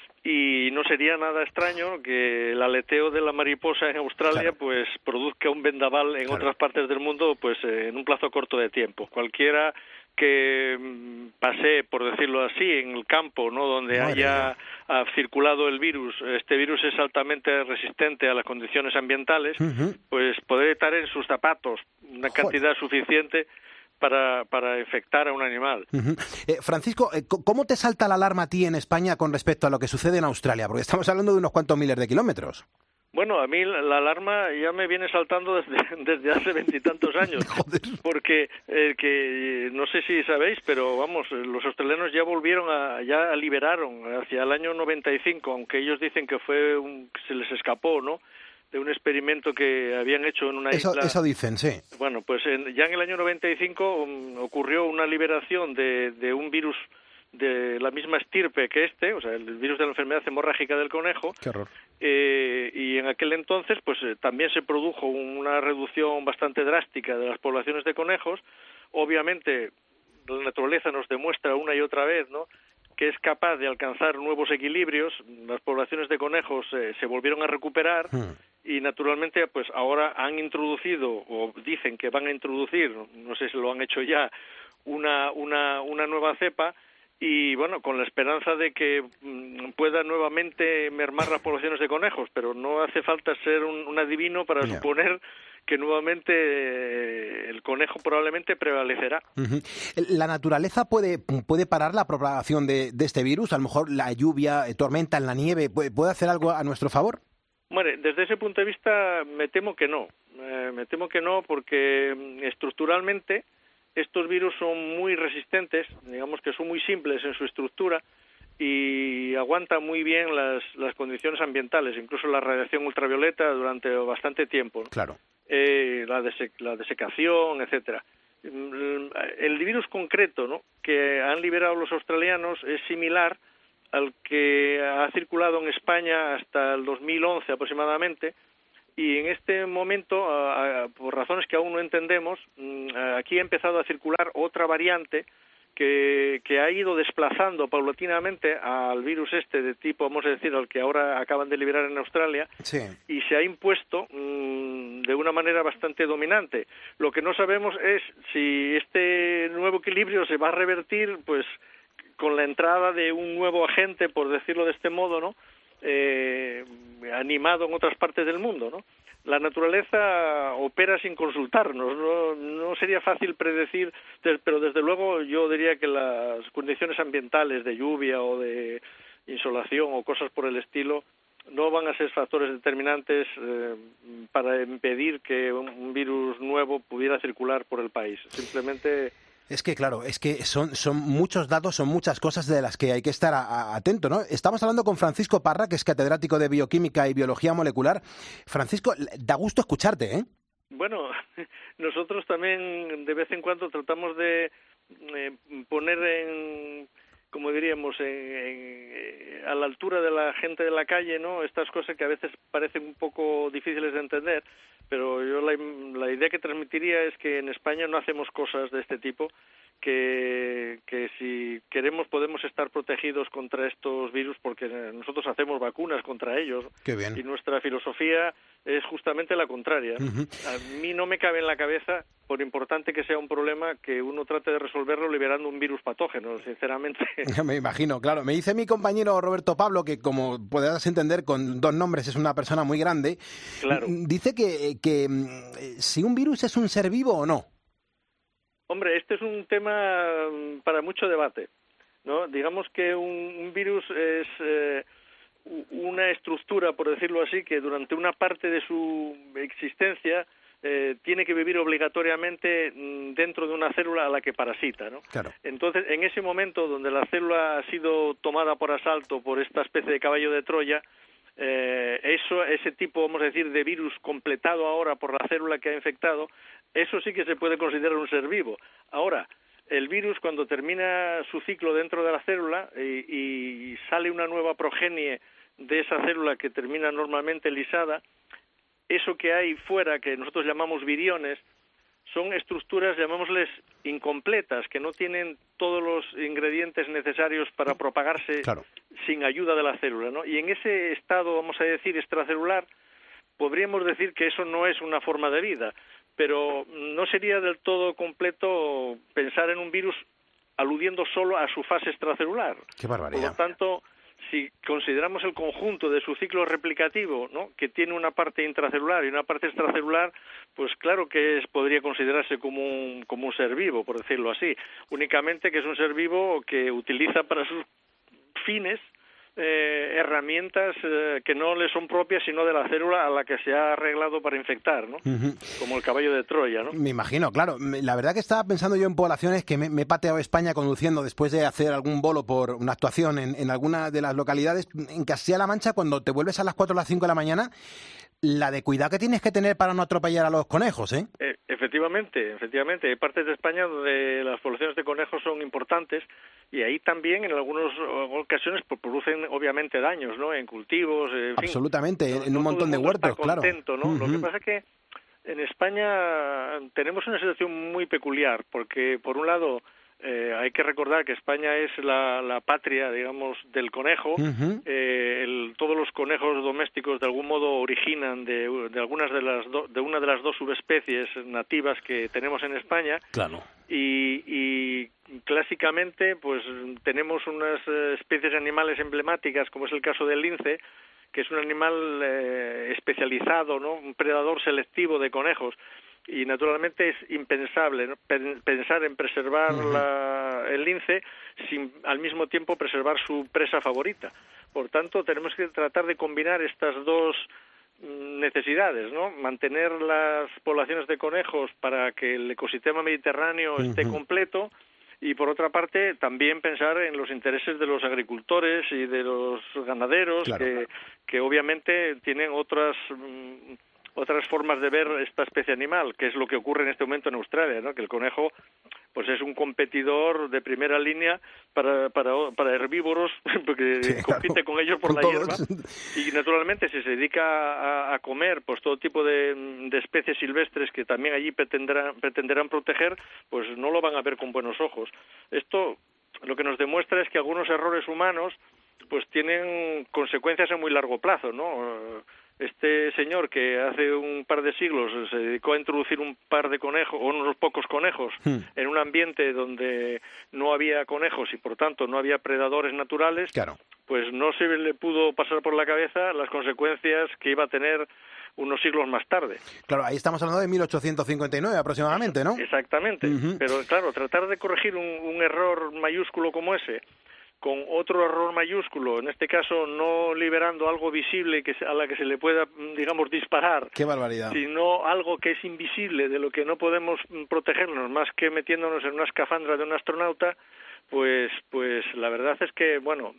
Speaker 10: y no sería nada extraño que el aleteo de la mariposa en Australia claro. pues produzca un vendaval en claro. otras partes del mundo pues eh, en un plazo corto de tiempo. Cualquiera que pasee, por decirlo así, en el campo, ¿no? Donde Madre haya ha circulado el virus, este virus es altamente resistente a las condiciones ambientales, uh-huh. pues poder estar en sus zapatos una cantidad Joder. suficiente para, para infectar a un animal.
Speaker 1: Uh-huh. Eh, Francisco, eh, ¿cómo te salta la alarma a ti en España con respecto a lo que sucede en Australia? Porque estamos hablando de unos cuantos miles de kilómetros.
Speaker 10: Bueno, a mí la alarma ya me viene saltando desde, desde hace veintitantos años,
Speaker 1: Joder.
Speaker 10: porque eh, que no sé si sabéis, pero vamos, los australianos ya volvieron a, ya liberaron hacia el año noventa y cinco, aunque ellos dicen que fue un, se les escapó, ¿no?, de un experimento que habían hecho en una
Speaker 1: eso,
Speaker 10: isla.
Speaker 1: Eso dicen, sí.
Speaker 10: Bueno, pues en, ya en el año noventa y cinco um, ocurrió una liberación de, de un virus de la misma estirpe que este, o sea, el virus de la enfermedad hemorrágica del conejo.
Speaker 1: Qué horror.
Speaker 10: Eh, y en aquel entonces, pues eh, también se produjo una reducción bastante drástica de las poblaciones de conejos. Obviamente, la naturaleza nos demuestra una y otra vez, ¿no?, que es capaz de alcanzar nuevos equilibrios. Las poblaciones de conejos eh, se volvieron a recuperar hmm. y, naturalmente, pues ahora han introducido, o dicen que van a introducir, no sé si lo han hecho ya, una, una, una nueva cepa. Y, bueno, con la esperanza de que mm, pueda nuevamente mermar las poblaciones de conejos, pero no hace falta ser un, un adivino para yeah. suponer que nuevamente eh, el conejo probablemente prevalecerá.
Speaker 1: Uh-huh. ¿La naturaleza puede, puede parar la propagación de, de este virus? A lo mejor la lluvia, tormenta, en la nieve, ¿puede, puede hacer algo a nuestro favor?
Speaker 10: Bueno, desde ese punto de vista me temo que no. Eh, me temo que no porque estructuralmente estos virus son muy resistentes, digamos que son muy simples en su estructura y aguantan muy bien las, las condiciones ambientales, incluso la radiación ultravioleta durante bastante tiempo, ¿no?
Speaker 1: Claro.
Speaker 10: Eh, la, dese- la desecación, etcétera. El virus concreto, ¿no?, que han liberado los australianos es similar al que ha circulado en España hasta el dos mil once aproximadamente, y en este momento, a, a, por razones que aún no entendemos, aquí ha empezado a circular otra variante que, que ha ido desplazando paulatinamente al virus este de tipo, vamos a decir, al que ahora acaban de liberar en Australia,
Speaker 1: sí.
Speaker 10: y se ha impuesto mmm, de una manera bastante dominante. Lo que no sabemos es si este nuevo equilibrio se va a revertir, pues, con la entrada de un nuevo agente, por decirlo de este modo, ¿no?, eh, animado en otras partes del mundo, ¿no? La naturaleza opera sin consultarnos, no, no sería fácil predecir, pero desde luego yo diría que las condiciones ambientales de lluvia o de insolación o cosas por el estilo no van a ser factores determinantes eh, para impedir que un, un virus nuevo pudiera circular por el país. Simplemente...
Speaker 1: Es que, claro, es que son, son muchos datos, son muchas cosas de las que hay que estar a, a, atento, ¿no? Estamos hablando con Francisco Parra, que es catedrático de Bioquímica y Biología Molecular. Francisco, da gusto escucharte, ¿eh?
Speaker 10: Bueno, nosotros también de vez en cuando tratamos de eh, poner en, como diríamos, en, en, a la altura de la gente de la calle, ¿no?, estas cosas que a veces parecen un poco difíciles de entender, pero yo la, la idea que transmitiría es que en España no hacemos cosas de este tipo, que, que si queremos podemos estar protegidos contra estos virus porque nosotros hacemos vacunas contra ellos.
Speaker 1: Qué bien.
Speaker 10: Y nuestra filosofía es justamente la contraria. Uh-huh. A mí no me cabe en la cabeza, por importante que sea un problema, que uno trate de resolverlo liberando un virus patógeno, sinceramente.
Speaker 1: Me imagino, claro. Me dice mi compañero Roberto Pablo, que como podrás entender con dos nombres es una persona muy grande,
Speaker 10: claro.
Speaker 1: Dice que, que si un virus es un ser vivo o no.
Speaker 10: Hombre, este es un tema para mucho debate, ¿no? Digamos que un, un virus es eh, una estructura, por decirlo así, que durante una parte de su existencia eh, tiene que vivir obligatoriamente dentro de una célula a la que parasita, ¿no?
Speaker 1: Claro.
Speaker 10: Entonces, en ese momento donde la célula ha sido tomada por asalto por esta especie de caballo de Troya, eh, eso, ese tipo, vamos a decir, de virus completado ahora por la célula que ha infectado, eso sí que se puede considerar un ser vivo. Ahora, el virus cuando termina su ciclo dentro de la célula y, y sale una nueva progenie de esa célula que termina normalmente lisada, eso que hay fuera, que nosotros llamamos viriones, son estructuras, llamémosles, incompletas, que no tienen todos los ingredientes necesarios para propagarse
Speaker 1: claro.
Speaker 10: sin ayuda de la célula, ¿no? Y en ese estado, vamos a decir, extracelular, podríamos decir que eso no es una forma de vida, pero no sería del todo completo pensar en un virus aludiendo solo a su fase extracelular.
Speaker 1: ¡Qué barbaridad!
Speaker 10: Por lo tanto, si consideramos el conjunto de su ciclo replicativo, ¿no?, que tiene una parte intracelular y una parte extracelular, pues claro que es, podría considerarse como un, como un ser vivo, por decirlo así. Únicamente que es un ser vivo que utiliza para sus fines Eh, herramientas eh, que no le son propias sino de la célula a la que se ha arreglado para infectar, ¿no? Uh-huh. Como el caballo de Troya, ¿no?
Speaker 1: Me imagino, claro. La verdad que estaba pensando yo en poblaciones que me, me he pateado España conduciendo después de hacer algún bolo por una actuación en, en alguna de las localidades. En Castilla-La Mancha, cuando te vuelves a las cuatro o las cinco de la mañana, la de cuidado que tienes que tener para no atropellar a los conejos, ¿eh?
Speaker 10: eh efectivamente, efectivamente. Hay partes de España donde las poblaciones de conejos son importantes y ahí también en algunas ocasiones pues, producen obviamente daños, ¿no? En cultivos, en fin.
Speaker 1: Absolutamente,
Speaker 10: no,
Speaker 1: en
Speaker 10: no
Speaker 1: un montón de huertos, claro.
Speaker 10: Contento, ¿no? Uh-huh. Lo que pasa es que en España tenemos una situación muy peculiar porque, por un lado, Eh, hay que recordar que España es la, la patria, digamos, del conejo. Uh-huh. eh, el, todos los conejos domésticos de algún modo originan de, de algunas de las do, de una de las dos subespecies nativas que tenemos en España.
Speaker 1: Claro.
Speaker 10: Y, y clásicamente, pues tenemos unas especies animales emblemáticas, como es el caso del lince, que es un animal eh, especializado, ¿no? Un predador selectivo de conejos. Y naturalmente es impensable, ¿no?, pensar en preservar uh-huh. la, el lince sin al mismo tiempo preservar su presa favorita. Por tanto, tenemos que tratar de combinar estas dos necesidades, ¿no? Mantener las poblaciones de conejos para que el ecosistema mediterráneo uh-huh. esté completo y, por otra parte, también pensar en los intereses de los agricultores y de los ganaderos, claro. que, que obviamente tienen otras otras formas de ver esta especie animal, que es lo que ocurre en este momento en Australia, ¿no? Que el conejo pues es un competidor de primera línea para para, para herbívoros, porque sí, compite claro, con ellos por con la todos. hierba, y naturalmente si se dedica a, a comer pues todo tipo de, de especies silvestres que también allí pretenderán, pretenderán proteger, pues no lo van a ver con buenos ojos. Esto lo que nos demuestra es que algunos errores humanos pues tienen consecuencias a muy largo plazo, ¿no? Este señor que hace un par de siglos se dedicó a introducir un par de conejos, o unos pocos conejos, hmm. en un ambiente donde no había conejos y por tanto no había predadores naturales,
Speaker 1: claro.
Speaker 10: pues no se le pudo pasar por la cabeza las consecuencias que iba a tener unos siglos más tarde.
Speaker 1: Claro, ahí estamos hablando de mil ochocientos cincuenta y nueve aproximadamente, ¿no?
Speaker 10: Exactamente, uh-huh. Pero claro, tratar de corregir un, un error mayúsculo como ese con otro error mayúsculo, en este caso no liberando algo visible que a la que se le pueda, digamos, disparar.
Speaker 1: ¡Qué barbaridad!
Speaker 10: Sino algo que es invisible, de lo que no podemos protegernos, más que metiéndonos en una escafandra de un astronauta, pues, pues la verdad es que, bueno,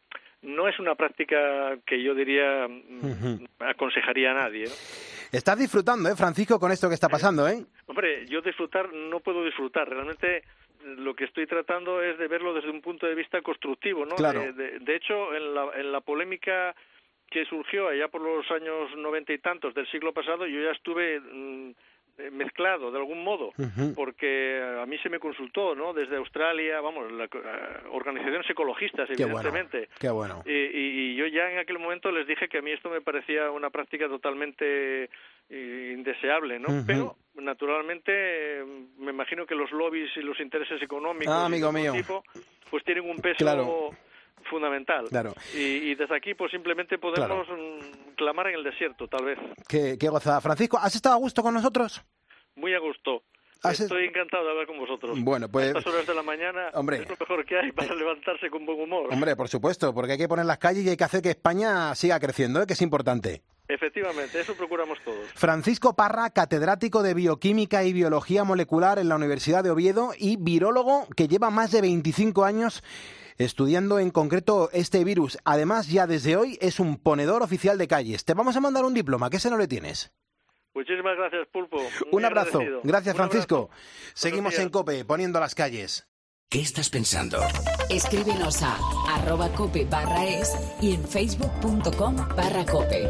Speaker 10: no es una práctica que yo diría uh-huh. aconsejaría a nadie, ¿no?
Speaker 1: Estás disfrutando, ¿eh, Francisco, con esto que está pasando, eh?
Speaker 10: Hombre, yo disfrutar no puedo disfrutar, realmente lo que estoy tratando es de verlo desde un punto de vista constructivo, ¿no?
Speaker 1: Claro.
Speaker 10: De, de, de hecho, en la, en la polémica que surgió allá por los años noventa y tantos del siglo pasado, yo ya estuve mmm, mezclado de algún modo, uh-huh. porque a mí se me consultó, ¿no? Desde Australia, vamos, la, uh, organizaciones ecologistas, evidentemente.
Speaker 1: Qué bueno.
Speaker 10: Y, y, y yo ya en aquel momento les dije que a mí esto me parecía una práctica totalmente indeseable, ¿no? Uh-huh. Pero naturalmente me imagino que los lobbies y los intereses económicos
Speaker 1: ah, amigo
Speaker 10: de
Speaker 1: mío.
Speaker 10: tipo pues tienen un peso
Speaker 1: claro.
Speaker 10: fundamental.
Speaker 1: Claro.
Speaker 10: Y, y desde aquí pues simplemente podemos
Speaker 1: claro.
Speaker 10: clamar en el desierto, tal vez.
Speaker 1: Qué, qué gozada. Francisco, ¿has estado a gusto con nosotros?
Speaker 10: Muy a gusto. Estoy encantado de hablar con vosotros.
Speaker 1: Bueno, pues...
Speaker 10: A estas horas de la mañana
Speaker 1: hombre,
Speaker 10: es lo mejor que hay para levantarse con buen humor.
Speaker 1: Hombre, por supuesto, porque hay que poner las calles y hay que hacer que España siga creciendo, ¿eh? Que es importante.
Speaker 10: Efectivamente, eso procuramos todos.
Speaker 1: Francisco Parra, catedrático de Bioquímica y Biología Molecular en la Universidad de Oviedo y virólogo que lleva más de veinticinco años estudiando en concreto este virus. Además, ya desde hoy es un ponedor oficial de calles. Te vamos a mandar un diploma, ¿qué se no le tienes?
Speaker 10: Muchísimas gracias, Pulpo. Muy
Speaker 1: un abrazo.
Speaker 10: Agradecido.
Speaker 1: Gracias,
Speaker 10: un
Speaker 1: Francisco.
Speaker 10: Abrazo.
Speaker 1: Seguimos en COPE, poniendo las calles.
Speaker 3: ¿Qué estás pensando?
Speaker 2: Escríbenos a arroba cope barra es y en facebook punto com barra cope.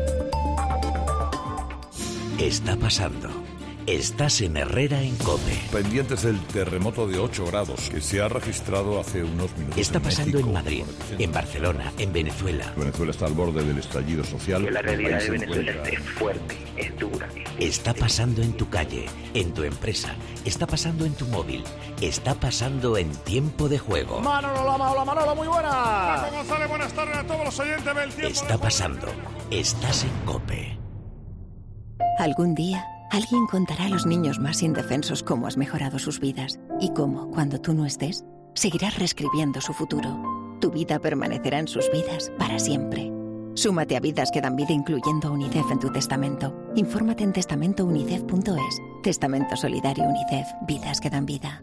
Speaker 3: Está pasando. Estás en Herrera en COPE.
Speaker 11: Pendientes del terremoto de ocho grados que se ha registrado hace unos minutos.
Speaker 3: Está
Speaker 11: en
Speaker 3: pasando
Speaker 11: México,
Speaker 3: en Madrid, en Barcelona, en Venezuela.
Speaker 11: Venezuela está al borde del estallido social.
Speaker 12: Que la realidad de Venezuela
Speaker 11: encuentra...
Speaker 12: es fuerte, es dura.
Speaker 3: Está pasando en tu calle, en tu empresa. Está pasando en tu móvil. Está pasando en tiempo de juego.
Speaker 13: Manolo Lama, hola Manolo, muy buena. Paco González, buenas tardes a todos los oyentes del tiempo.
Speaker 3: Está pasando. Estás en COPE.
Speaker 14: Algún día, alguien contará a los niños más indefensos cómo has mejorado sus vidas y cómo, cuando tú no estés, seguirás reescribiendo su futuro. Tu vida permanecerá en sus vidas para siempre. Súmate a Vidas que dan vida incluyendo a UNICEF en tu testamento. Infórmate en testamento unicef punto es. Testamento Solidario UNICEF. Vidas que dan vida.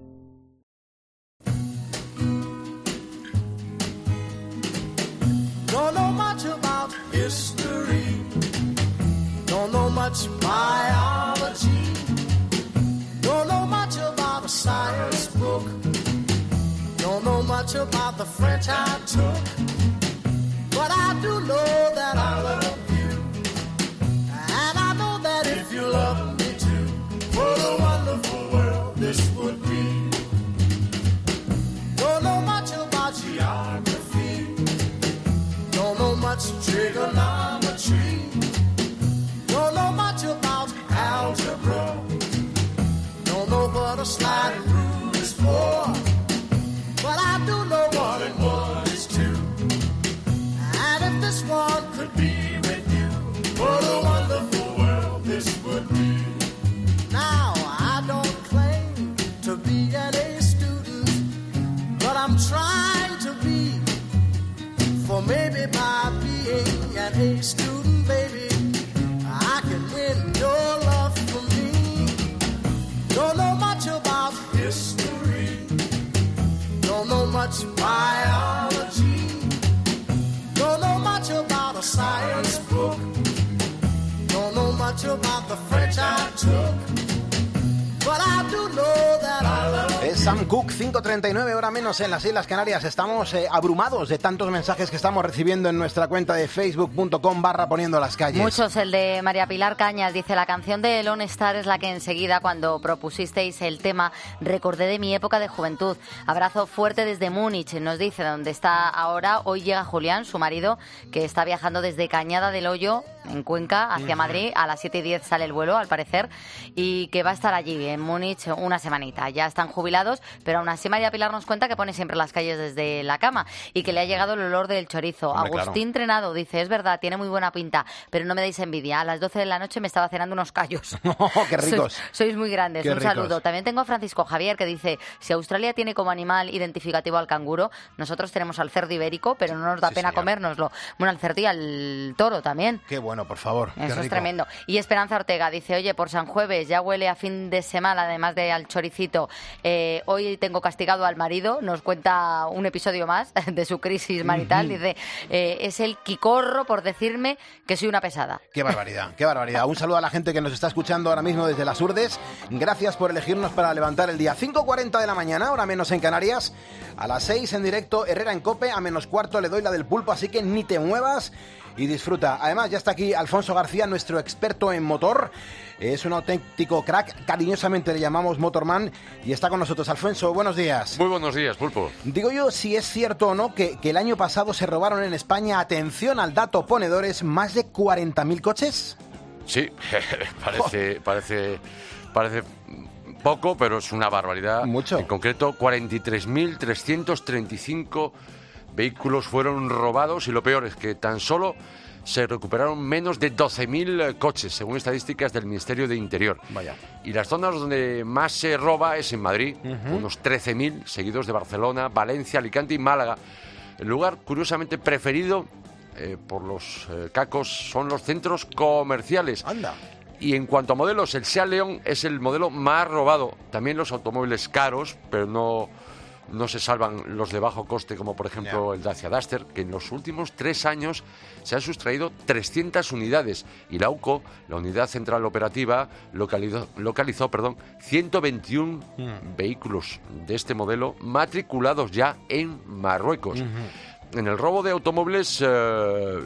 Speaker 9: Don't know much about history. Don't know much biology. Don't know much about a science book. Don't know much about the French I took. But I do know that I love you. And I know that if you love me too, what a wonderful world this would be. Don't know much about geography. Don't know much trigonometry. Don't know much about algebra. Don't know what a sliding rule is for. But I do know one and one is two. And if this one could be with you, what a wonderful world this would be. Now, I don't claim to be an A student, but I'm trying to be. For maybe by being an A student, baby, I can win your love for me. Don't know much about history. Don't know much biology. Don't know much about a science book. Don't know much much about the French I took. But I do know that I love.
Speaker 1: Es Sam Cooke, cinco treinta y nueve, hora menos en las Islas Canarias. Estamos eh, abrumados de tantos mensajes que estamos recibiendo en nuestra cuenta de facebook.com barra poniendo las calles.
Speaker 4: Muchos. El de María Pilar Cañas dice: la canción de Lone Star es la que enseguida, cuando propusisteis el tema, recordé de mi época de juventud. Abrazo fuerte desde Múnich, nos dice, donde está ahora. Hoy llega Julián, su marido, que está viajando desde Cañada del Hoyo, en Cuenca, hacia Madrid. A las siete y diez sale el vuelo, al parecer, y que va a estar allí, en Múnich, una semanita. Ya están jubilados, pero aún así María Pilar nos cuenta que pone siempre las calles desde la cama y que le ha llegado el olor del chorizo. Hombre, Agustín claro. Trenado dice: es verdad, tiene muy buena pinta, pero no me deis envidia. A las doce de la noche me estaba cenando unos callos.
Speaker 1: ¡Oh, qué ricos!
Speaker 4: Sois, sois muy grandes. Qué Un ricos. saludo. También tengo a Francisco Javier, que dice: si Australia tiene como animal identificativo al canguro, nosotros tenemos al cerdo ibérico, pero no nos da sí, pena señor. comérnoslo. Bueno, al cerdo y al toro también.
Speaker 1: Qué bueno, por favor.
Speaker 4: Eso
Speaker 1: qué rico.
Speaker 4: Es tremendo. Y Esperanza Ortega dice: oye, por San Jueves ya huele a fin de semana, además de al choricito. Eh, hoy tengo castigado al marido, nos cuenta un episodio más de su crisis marital. Dice: eh, es el quicorro por decirme que soy una pesada.
Speaker 1: Qué barbaridad, qué barbaridad. Un saludo a la gente que nos está escuchando ahora mismo desde las Urdes. Gracias por elegirnos para levantar el día. cinco cuarenta de la mañana, hora menos en Canarias. A las seis en directo, Herrera en Cope. A menos cuarto le doy la del pulpo, así que ni te muevas y disfruta. Además, ya está aquí Alfonso García, nuestro experto en motor. Es un auténtico crack, cariñosamente le llamamos Motorman, y está con nosotros. Alfonso, buenos días.
Speaker 15: Muy buenos días, Pulpo.
Speaker 1: Digo yo si es cierto o no que, que el año pasado se robaron en España, atención al dato, ponedores, más de cuarenta mil coches.
Speaker 15: Sí, parece, parece, parece poco, pero es una barbaridad.
Speaker 1: Mucho.
Speaker 15: En concreto, cuarenta y tres mil trescientos treinta y cinco vehículos fueron robados, y lo peor es que tan solo se recuperaron menos de doce mil coches, según estadísticas del Ministerio de Interior.
Speaker 1: Vaya.
Speaker 15: Y las zonas donde más se roba es en Madrid, uh-huh. unos trece mil, seguidos de Barcelona, Valencia, Alicante y Málaga. El lugar, curiosamente, preferido eh, por los eh, cacos son los centros comerciales.
Speaker 1: Anda.
Speaker 15: Y en cuanto a modelos, el Seat León es el modelo más robado. También los automóviles caros, pero no... no se salvan los de bajo coste, como por ejemplo yeah. el Dacia Duster, que en los últimos tres años se han sustraído trescientas unidades, y la U C O, la Unidad Central Operativa, localizó, localizó perdón, ciento veintiún mm. vehículos de este modelo matriculados ya en Marruecos. Mm-hmm. En el robo de automóviles, eh,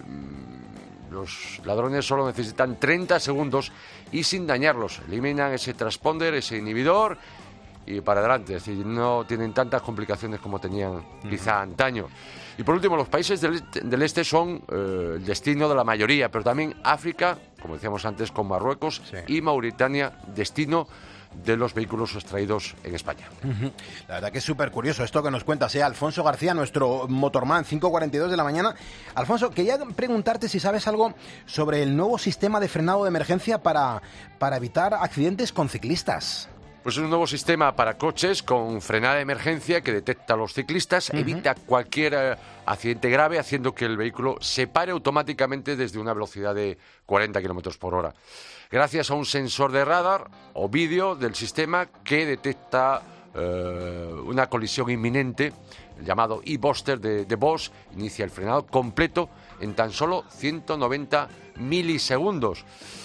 Speaker 15: los ladrones solo necesitan treinta segundos y sin dañarlos eliminan ese transponder, ese inhibidor, y para adelante, es decir, no tienen tantas complicaciones como tenían quizá antaño. Y por último, los países del este, del este son eh, el destino de la mayoría, pero también África, como decíamos antes, con Marruecos, sí. y Mauritania, destino de los vehículos extraídos en España.
Speaker 1: Uh-huh. La verdad que es súper curioso esto que nos cuentas, ¿eh? Alfonso García, nuestro Motorman, cinco cuarenta y dos de la mañana. Alfonso, quería preguntarte si sabes algo sobre el nuevo sistema de frenado de emergencia para, para evitar accidentes con ciclistas.
Speaker 15: Pues es un nuevo sistema para coches con frenada de emergencia que detecta a los ciclistas, uh-huh. evita cualquier eh, accidente grave, haciendo que el vehículo se pare automáticamente desde una velocidad de cuarenta kilómetros por hora. Gracias a un sensor de radar o vídeo del sistema que detecta eh, una colisión inminente, el llamado e-Buster de, de Bosch, inicia el frenado completo en tan solo ciento noventa milisegundos,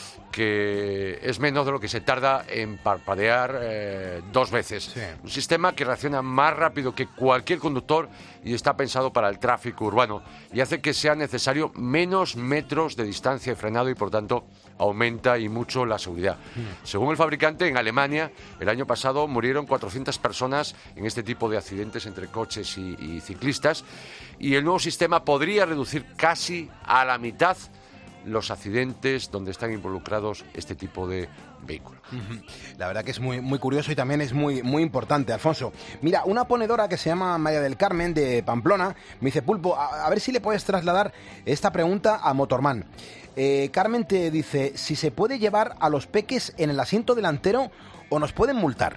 Speaker 15: que es menos de lo que se tarda en parpadear eh, dos veces. Sí. Un sistema que reacciona más rápido que cualquier conductor y está pensado para el tráfico urbano y hace que sea necesario menos metros de distancia de frenado y, por tanto, aumenta y mucho la seguridad. Mm. Según el fabricante, en Alemania, el año pasado murieron cuatrocientas personas en este tipo de accidentes entre coches y, y ciclistas, y el nuevo sistema podría reducir casi a la mitad los accidentes donde están involucrados este tipo de vehículos.
Speaker 1: La verdad que es muy, muy curioso y también es muy, muy importante, Alfonso. Mira, una ponedora que se llama María del Carmen, de Pamplona, me dice: Pulpo, a, a ver si le puedes trasladar esta pregunta a Motorman. Eh, Carmen te dice si se puede llevar a los peques en el asiento delantero o nos pueden multar.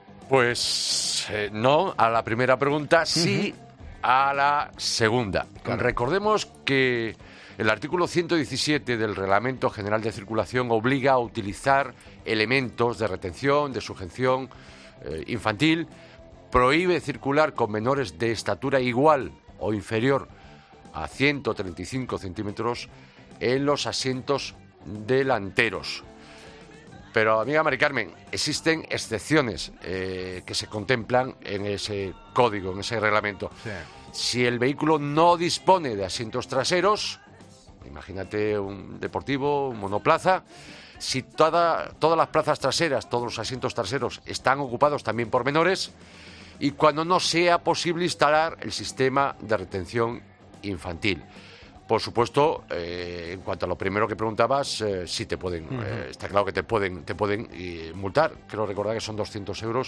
Speaker 15: Pues eh, no, a la primera pregunta sí, uh-huh. a la segunda. Claro. Recordemos que el artículo ciento diecisiete del Reglamento General de Circulación obliga a utilizar elementos de retención, de sujeción eh, infantil, prohíbe circular con menores de estatura igual o inferior a ciento treinta y cinco centímetros en los asientos delanteros. Pero, amiga Mari Carmen, existen excepciones eh, que se contemplan en ese código, en ese reglamento.
Speaker 1: Sí.
Speaker 15: Si el vehículo no dispone de asientos traseros, imagínate un deportivo, un monoplaza, si toda, todas las plazas traseras, todos los asientos traseros están ocupados también por menores, y cuando no sea posible instalar el sistema de retención infantil. Por supuesto, eh, en cuanto a lo primero que preguntabas, eh, sí te pueden, uh-huh. eh, está claro que te pueden, te pueden eh, multar. Creo recordar que son doscientos euros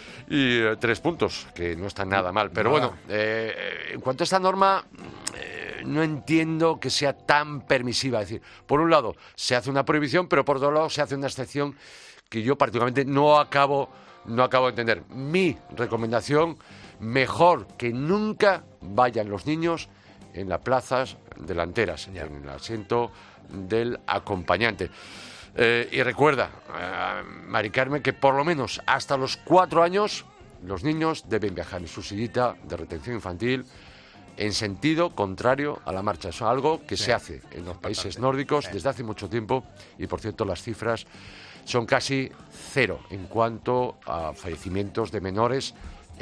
Speaker 15: y eh, tres puntos, que no está nada mal. Pero nada. bueno, eh, en cuanto a esta norma, eh, no entiendo que sea tan permisiva. Es decir, por un lado se hace una prohibición, pero por otro lado se hace una excepción que yo particularmente no acabo, no acabo de entender. Mi recomendación, mejor que nunca vayan los niños en las plazas delanteras, yeah. en el asiento del acompañante. Eh, y recuerda, eh, Mari Carmen, que por lo menos hasta los cuatro años los niños deben viajar en su sillita de retención infantil en sentido contrario a la marcha. Eso es algo que sí. se hace en los países nórdicos sí. desde hace mucho tiempo, y por cierto las cifras son casi cero en cuanto a fallecimientos de menores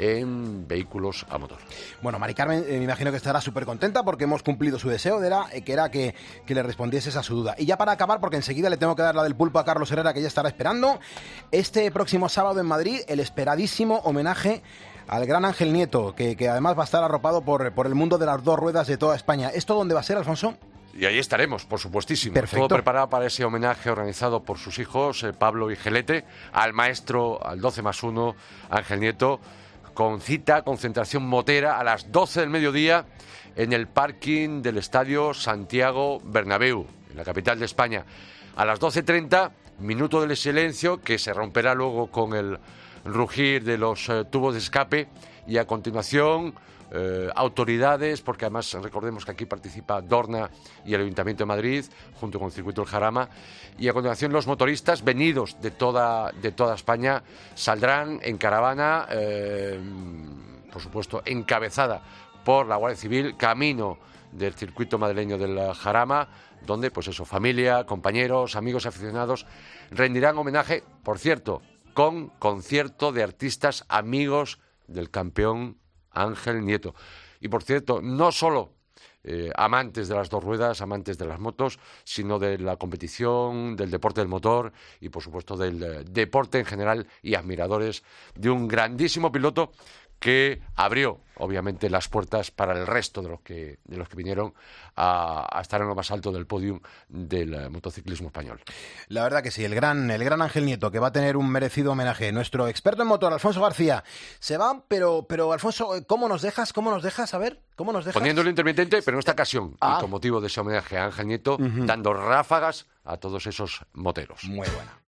Speaker 15: en vehículos a motor.
Speaker 1: Bueno, Mari Carmen, eh, me imagino que estará súper contenta porque hemos cumplido su deseo, de era, eh, que era que, que le respondieses a su duda. Y ya para acabar, porque enseguida le tengo que dar la del pulpo a Carlos Herrera, que ya estará esperando, este próximo sábado en Madrid, el esperadísimo homenaje al gran Ángel Nieto, que, que además va a estar arropado por, por el mundo de las dos ruedas de toda España. ¿Esto dónde va a ser, Alfonso?
Speaker 15: Y ahí estaremos, por supuestísimo.
Speaker 1: Perfecto.
Speaker 15: Todo preparado para ese homenaje organizado por sus hijos, eh, Pablo y Gelete, al maestro, al doce más uno, Ángel Nieto, con cita, concentración motera a las doce del mediodía en el parking del Estadio Santiago Bernabéu, en la capital de España. A las doce treinta, minuto del silencio, que se romperá luego con el rugir de los eh, tubos de escape, y a continuación eh, autoridades, porque además recordemos que aquí participa Dorna y el Ayuntamiento de Madrid, junto con el Circuito del Jarama, y a continuación los motoristas venidos de toda, de toda España saldrán en caravana, eh, por supuesto encabezada por la Guardia Civil, camino del circuito madrileño del Jarama, donde pues eso, familia, compañeros, amigos aficionados rendirán homenaje, por cierto, con concierto de artistas amigos del campeón Ángel Nieto. Y por cierto, no solo eh, amantes de las dos ruedas, amantes de las motos, sino de la competición, del deporte del motor y por supuesto del eh, deporte en general, y admiradores de un grandísimo piloto que abrió, obviamente, las puertas para el resto de los que, de los que vinieron a, a estar en lo más alto del podium del uh, motociclismo español.
Speaker 1: La verdad que sí, el gran, el gran Ángel Nieto, que va a tener un merecido homenaje. Nuestro experto en motor, Alfonso García, se va, pero, pero Alfonso, ¿cómo nos dejas? ¿Cómo nos dejas? A ver, ¿cómo nos dejas?
Speaker 15: Poniéndolo intermitente, pero en esta ocasión,
Speaker 1: ah.
Speaker 15: y con motivo de ese homenaje a Ángel Nieto, uh-huh. dando ráfagas a todos esos moteros.
Speaker 1: Muy buena.